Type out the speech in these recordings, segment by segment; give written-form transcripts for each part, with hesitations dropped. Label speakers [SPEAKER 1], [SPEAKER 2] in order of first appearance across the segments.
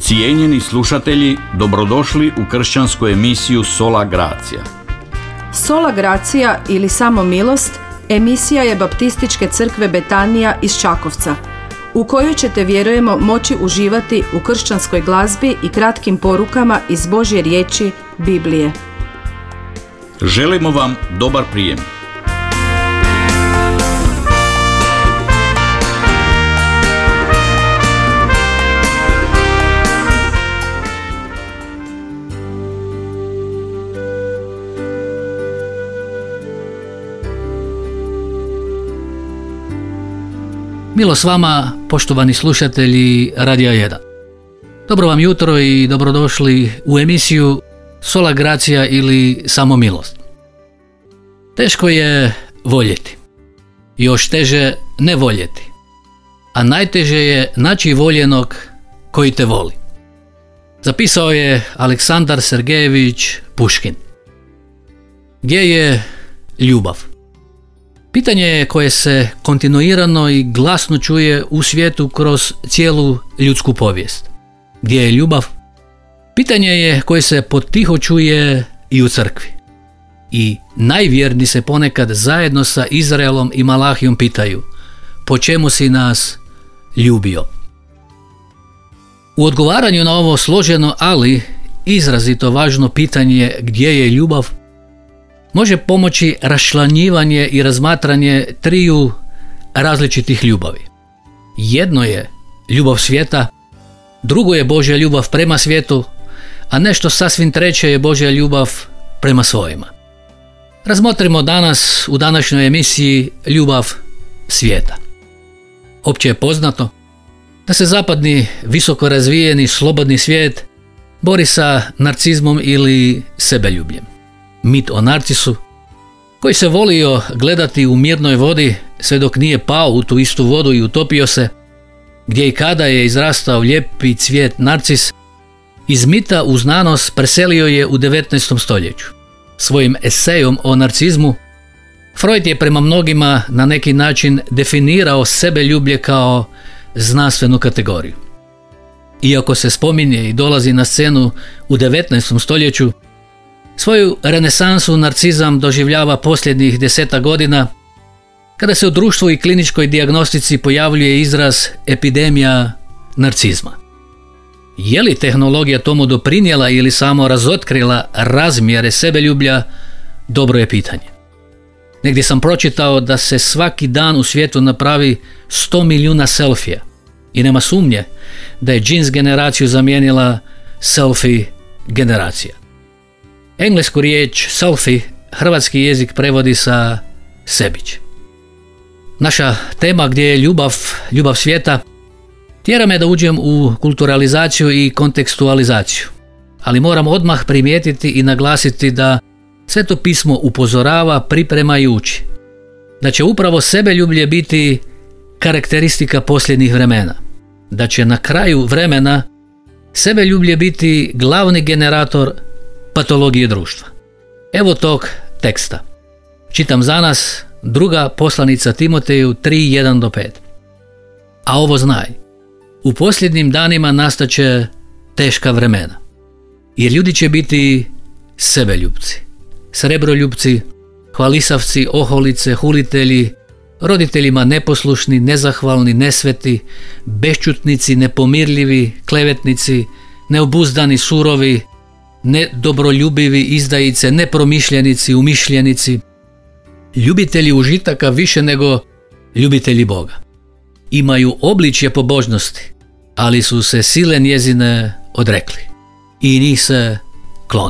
[SPEAKER 1] Cijenjeni slušatelji, dobrodošli u kršćansku emisiju Sola Gracia.
[SPEAKER 2] Sola Gracia ili Samo milost emisija je Baptističke crkve Betanija iz Čakovca, u kojoj ćete, vjerujemo, moći uživati u kršćanskoj glazbi i kratkim porukama iz Božje riječi, Biblije.
[SPEAKER 1] Želimo vam dobar prijem.
[SPEAKER 3] Milo s vama, poštovani slušatelji Radija 1. Dobro vam jutro i dobrodošli u emisiju Sola Gracia ili Samo milost. Teško je voljeti, još teže ne voljeti, a najteže je naći voljenog koji te voli. Zapisao je Aleksandar Sergejević Puškin. Gdje je ljubav? Pitanje je koje se kontinuirano i glasno čuje u svijetu kroz cijelu ljudsku povijest. Gdje je ljubav? Pitanje je koje se potiho čuje i u crkvi. I najvjerniji se ponekad zajedno sa Izraelom i Malahijom pitaju: po čemu si nas ljubio? U odgovaranju na ovo složeno, ali izrazito važno pitanje gdje je ljubav, može pomoći raščlanjivanje i razmatranje triju različitih ljubavi. Jedno je ljubav svijeta, drugo je Božja ljubav prema svijetu, a nešto sasvim treće je Božja ljubav prema svojima. Razmotrimo danas u današnjoj emisiji ljubav svijeta. Opće je poznato da se zapadni, visoko razvijeni, slobodni svijet bori sa narcizmom ili sebeljubljem. Mit o Narcisu, koji se volio gledati u mirnoj vodi sve dok nije pao u tu istu vodu i utopio se, gdje i kada je izrastao lijepi cvijet narcis, iz mita u znanost preselio je u 19. stoljeću. Svojim esejom o narcizmu Freud je prema mnogima na neki način definirao sebeljublje kao znanstvenu kategoriju. Iako se spominje i dolazi na scenu u 19. stoljeću, svoju renesansu narcizam doživljava posljednjih 10 godina, kada se u društvu i kliničkoj dijagnostici pojavljuje izraz epidemija narcizma. Je li tehnologija tomu doprinijela ili samo razotkrila razmjere sebeljublja, dobro je pitanje. Negdje sam pročitao da se svaki dan u svijetu napravi 100 milijuna selfija i nema sumnje da je džins generaciju zamijenila selfie generacija. Englesku riječ selfie hrvatski jezik prevodi sa sebić. Naša tema gdje je ljubav svijeta, tjera me da uđem u kulturalizaciju i kontekstualizaciju, ali moram odmah primijetiti i naglasiti da Sveto pismo upozorava, priprema i uči da će upravo sebeljublje biti karakteristika posljednjih vremena, da će na kraju vremena sebeljublje biti glavni generator patologije društva. Evo tog teksta. Čitam za nas druga poslanica Timoteju 3:1-5. A ovo znaj, u posljednjim danima nastaće teška vremena, jer ljudi će biti sebeljubci, srebroljubci, hvalisavci, oholice, hulitelji, roditeljima neposlušni, nezahvalni, nesveti, bešćutnici, nepomirljivi, klevetnici, neobuzdani, surovi, nedobroljubivi, izdajice, nepromišljenici, umišljenici, ljubitelji užitaka više nego ljubitelji Boga. Imaju obličje pobožnosti, ali su se sile njezine odrekli i njih se kloni.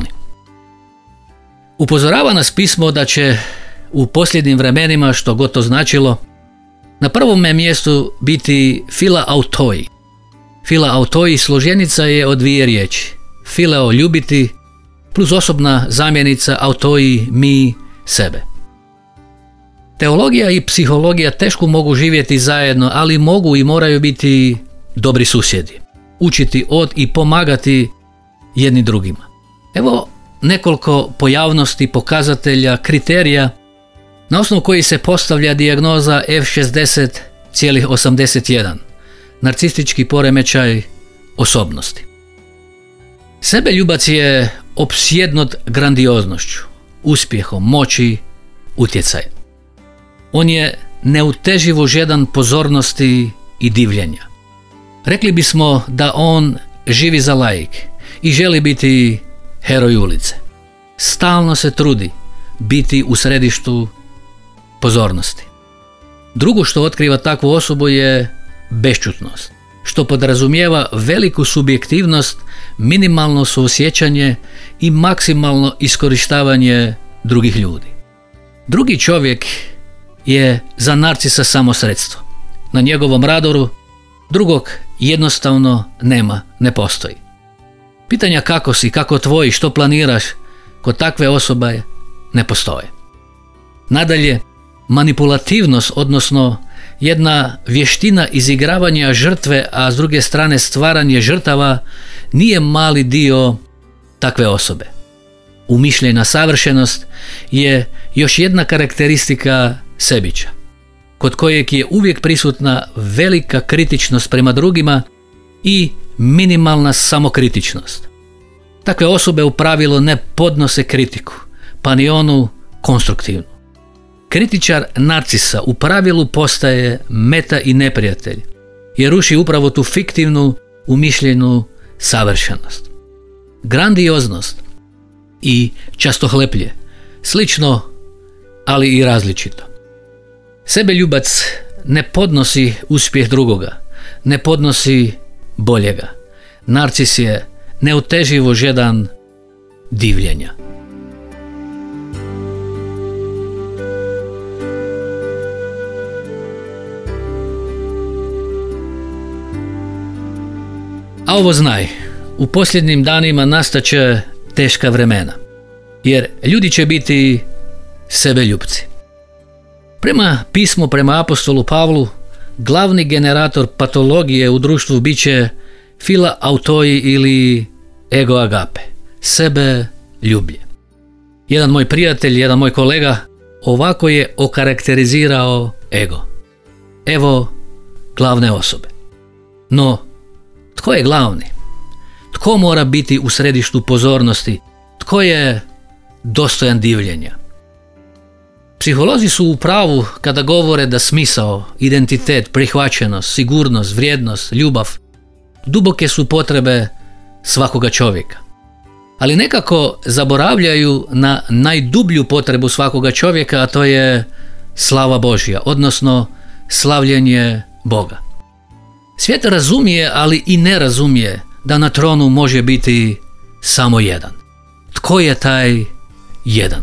[SPEAKER 3] Upozorava nas pismo da će u posljednjim vremenima, što god to značilo, na prvome mjestu biti fila autoi. Fila autoi složenica je od dvije riječi. Fileo ljubiti plus osobna zamjenica autoi mi sebe. Teologija i psihologija teško mogu živjeti zajedno, ali mogu i moraju biti dobri susjedi. Učiti od i pomagati jedni drugima. Evo nekoliko pojavnosti, pokazatelja, kriterija na osnovu kojih se postavlja dijagnoza F60,81, narcistički poremećaj osobnosti. Sebeljubac je opsjednut grandioznošću, uspjehom, moći, utjecajem. On je neuteživo žedan pozornosti i divljenja. Rekli bismo da on živi za laik i želi biti heroj ulice. Stalno se trudi biti u središtu pozornosti. Drugo što otkriva takvu osobu je bešćutnost, što podrazumijeva veliku subjektivnost, minimalno suosjećanje i maksimalno iskorištavanje drugih ljudi. Drugi čovjek je za narcisa samo sredstvo. Na njegovom radaru drugog jednostavno nema, ne postoji. Pitanja kako si, kako tvoji, što planiraš, kod takve osobe ne postoje. Nadalje, manipulativnost, odnosno jedna vještina izigravanja žrtve, a s druge strane stvaranje žrtava, nije mali dio takve osobe. Umišljena savršenost je još jedna karakteristika sebića, kod kojeg je uvijek prisutna velika kritičnost prema drugima i minimalna samokritičnost. Takve osobe u pravilu ne podnose kritiku, pa ni onu konstruktivnu. Kritičar narcisa u pravilu postaje meta i neprijatelj, jer ruši upravo tu fiktivnu, umišljenu savršenost. Grandioznost i častohleplje, slično, ali i različito. Sebeljubac ne podnosi uspjeh drugoga, ne podnosi boljega. Narcis je neuteživo žedan divljenja. A ovo znaj, u posljednjim danima nastaće teška vremena, jer ljudi će biti sebeljupci. Prema pismu, prema apostolu Pavlu, glavni generator patologije u društvu bit će fila autoi ili ego agape, sebe ljublje. Jedan moj prijatelj, jedan moj kolega ovako je okarakterizirao ego. Evo glavne osobe. No, tko je glavni? Tko mora biti u središtu pozornosti? Tko je dostojan divljenja? Psiholozi su u pravu kada govore da smisao, identitet, prihvaćenost, sigurnost, vrijednost, ljubav duboke su potrebe svakoga čovjeka. Ali nekako zaboravljaju na najdublju potrebu svakoga čovjeka, a to je slava Božja, odnosno slavljenje Boga. Svijet razumije, ali i ne razumije da na tronu može biti samo jedan. Tko je taj jedan?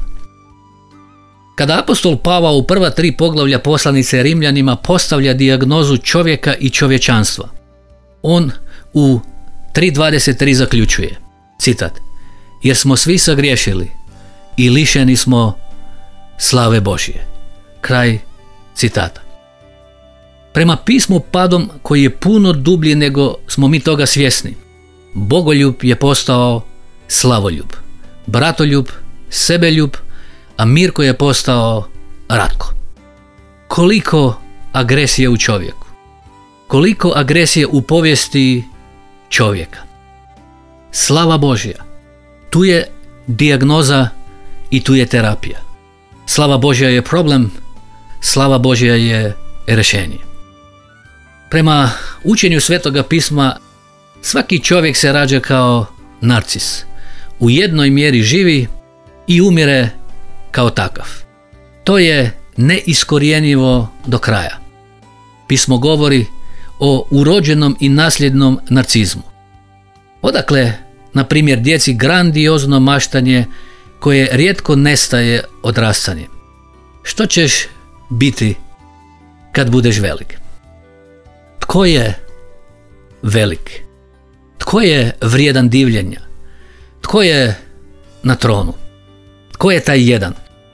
[SPEAKER 3] Kada apostol Pavao u prva 3 poglavlja poslanice Rimljanima postavlja dijagnozu čovjeka i čovječanstva, on u 3.23 zaključuje, citat, jer smo svi sagriješili i lišeni smo slave Božje. Kraj citata. Prema pismu padom koji je puno dublji nego smo mi toga svjesni, bogoljub je postao slavoljub, bratoljub, sebeljub, a Mirko je postao Ratko. Koliko agresije u čovjeku, koliko agresije u povijesti čovjeka. Slava Božja, tu je dijagnoza i tu je terapija. Slava Božja je problem, slava Božja je rješenje. Prema učenju Svetoga pisma, svaki čovjek se rađa kao narcis. U jednoj mjeri živi i umire kao takav. To je neiskorjenivo do kraja. Pismo govori o urođenom i nasljednom narcizmu. Odakle, na primjer, djeci grandiozno maštanje koje rijetko nestaje odrastanjem. Što ćeš biti kad budeš velik? Tko je velik? Tko je vrijedan divljenja? Tko je na tronu? Tko je taj jedan?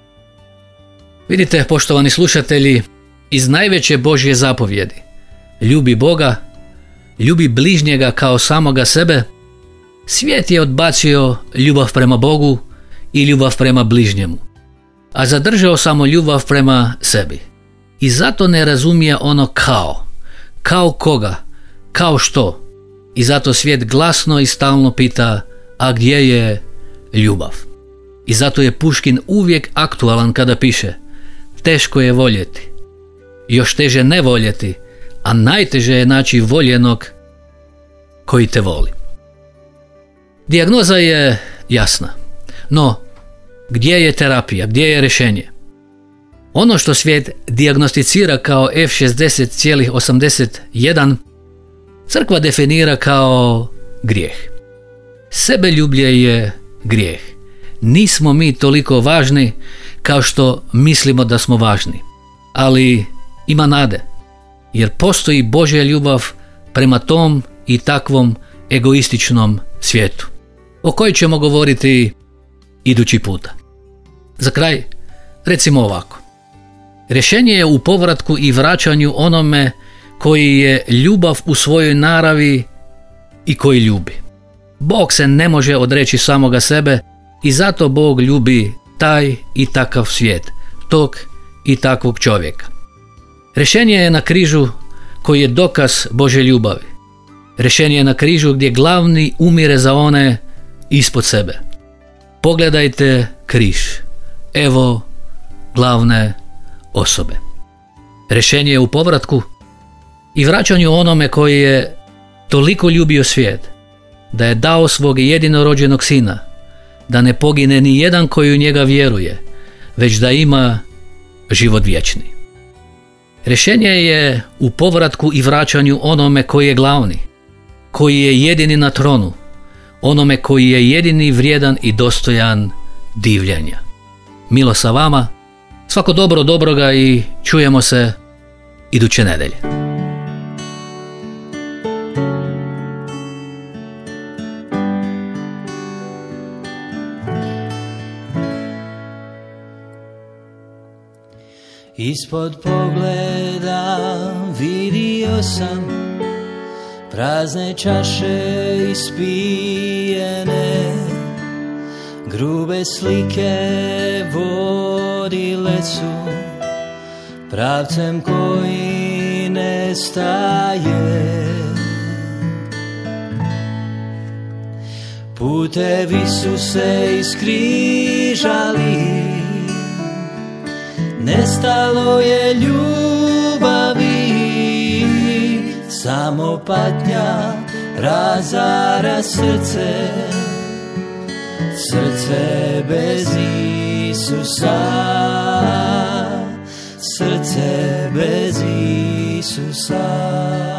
[SPEAKER 3] Vidite, poštovani slušatelji, iz najveće Božje zapovjedi, ljubi Boga, ljubi bližnjega kao samoga sebe, svijet je odbacio ljubav prema Bogu i ljubav prema bližnjemu, a zadržao samo ljubav prema sebi. I zato ne razumije ono kao koga, kao što. I zato svijet glasno i stalno pita, a gdje je ljubav? I zato je Puškin uvijek aktualan kada piše: teško je voljeti, još teže ne voljeti, a najteže je naći voljenog koji te voli. Dijagnoza je jasna, no gdje je terapija, gdje je rješenje? Ono što svijet dijagnosticira kao F60,81 crkva definira kao grijeh. Sebeljublje je grijeh. Nismo mi toliko važni kao što mislimo da smo važni. Ali ima nade, jer postoji Božja ljubav prema tom i takvom egoističnom svijetu, o kojoj ćemo govoriti idući puta. Za kraj, recimo ovako. Rješenje je u povratku i vraćanju onome koji je ljubav u svojoj naravi i koji ljubi. Bog se ne može odreći samoga sebe i zato Bog ljubi taj i takav svijet, tog i takvog čovjeka. Rješenje je na križu koji je dokaz Božje ljubavi. Rješenje je na križu gdje glavni umire za one ispod sebe. Pogledajte križ. Evo glavne osobe. Rješenje je u povratku i vraćanju onome koji je toliko ljubio svijet da je dao svog jedinorođenog sina, da ne pogine ni jedan koji u njega vjeruje, već da ima život vječni. Rješenje je u povratku i vraćanju onome koji je glavni, koji je jedini na tronu, onome koji je jedini vrijedan i dostojan divljenja. Milo sa vama, svako dobro dobroga i čujemo se iduće nedelje.
[SPEAKER 4] Ispod pogleda vidio sam prazne čaše ispijene, grube slike vodile su pravcem koji nestaje. Putevi su se iskrižali, nestalo je ljubavi, samo patnja razara srce, srce bez Isusa, srce bez Isusa.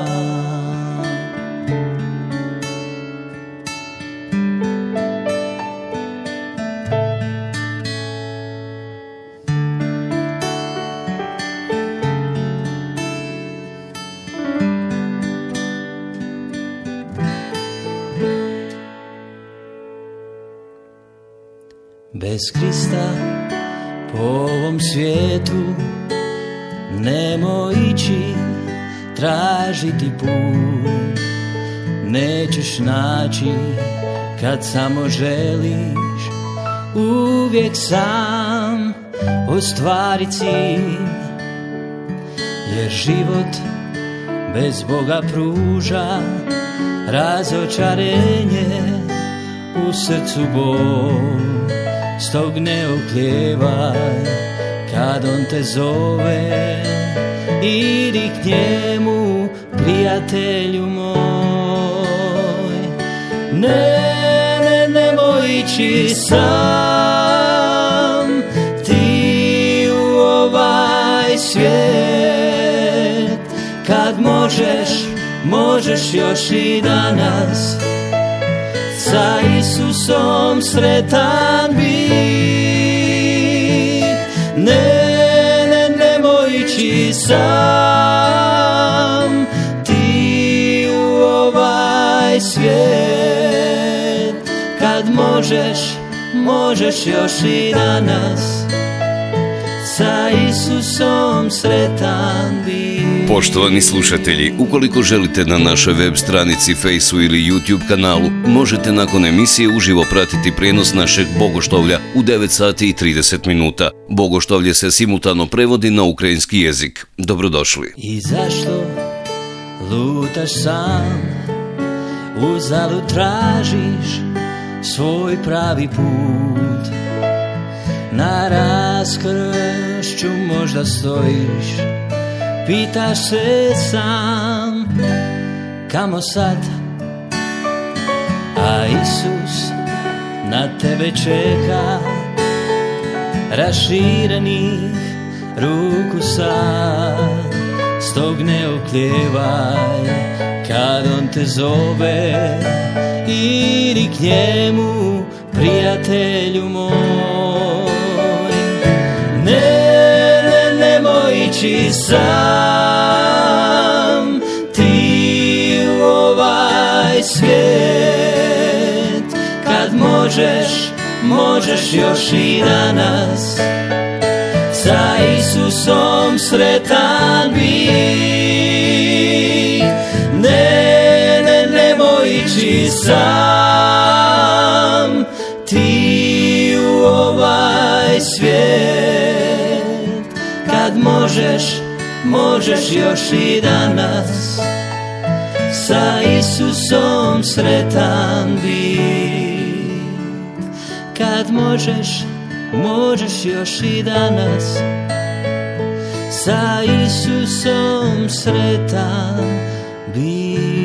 [SPEAKER 4] Bez Krista po ovom svijetu nemoj ići tražiti put, nećeš naći kad samo želiš uvijek sam ostvariti cilj, jer život bez Boga pruža razočarenje, u srcu bol. Stog ne okljevaj kad on te zove, idi k njemu, prijatelju moj. Nemoj ići sam ti u ovaj svijet, kad možeš još i danas sa Isusom sretan bit. Nemoj ići sam ti u ovaj svijet, kad možeš još i danas sa Isusom sretan bit.
[SPEAKER 5] Poštovani slušatelji, ukoliko želite na našoj web stranici, Fejsu ili YouTube kanalu, možete nakon emisije uživo pratiti prijenos našeg bogoštovlja u 9 sati i 30 minuta. Bogoštovlje se simultano prevodi na ukrajinski jezik. Dobrodošli.
[SPEAKER 4] I zašto lutaš sam, uzalud tražiš svoj pravi put. Na raskršću možda stojiš, pitaš se sam kamo sad, a Isus na tebe čeka raširenih ruku sad. Stog ne okljevaj kad on te zove, idi k njemu, prijatelju moj. Nemoj ići sam ti u ovaj svijet, kad možeš još i danas sa Isusom sretan biti. Nemoj ići sam ti u ovaj svijet, kad možeš još i danas sa Isusom sretan biti. Kad možeš još i danas sa Isusom sretan biti.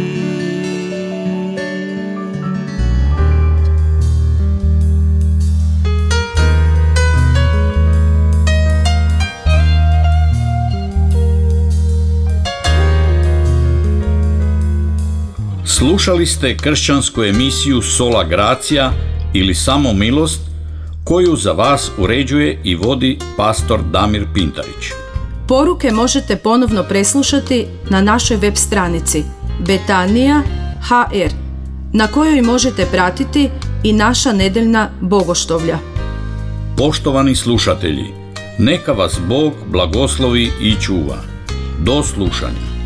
[SPEAKER 1] Slušali ste kršćansku emisiju Sola Gracia ili Samo milost, koju za vas uređuje i vodi pastor Damir Pintarić.
[SPEAKER 2] Poruke možete ponovno preslušati na našoj web stranici Betania.hr, na kojoj možete pratiti i naša nedeljna bogoštovlja.
[SPEAKER 1] Poštovani slušatelji, neka vas Bog blagoslovi i čuva. Do slušanja.